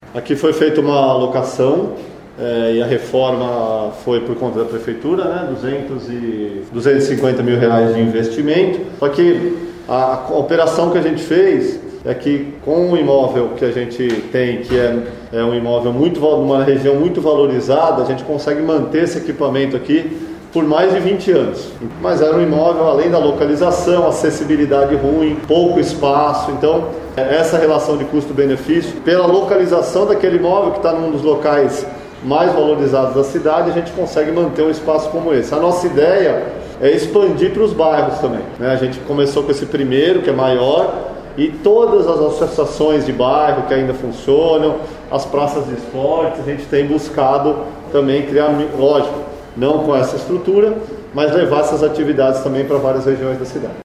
Aqui foi feita uma locação e a reforma foi por conta da prefeitura, né? 250 mil reais de investimento. Só que a operação que a gente fez é que com o imóvel que a gente tem, que é um imóvel numa região muito valorizada, a gente consegue manter esse equipamento aqui por mais de 20 anos. Mas era um imóvel, além da localização, acessibilidade ruim, pouco espaço. Então, essa relação de custo-benefício, pela localização daquele imóvel que está num dos locais mais valorizados da cidade, a gente consegue manter um espaço como esse. A nossa ideia é expandir para os bairros também, né? A gente começou com esse primeiro, que é maior, e todas as associações de bairro que ainda funcionam, as praças de esportes, a gente tem buscado também criar, lógico, não com essa estrutura, mas levar essas atividades também para várias regiões da cidade.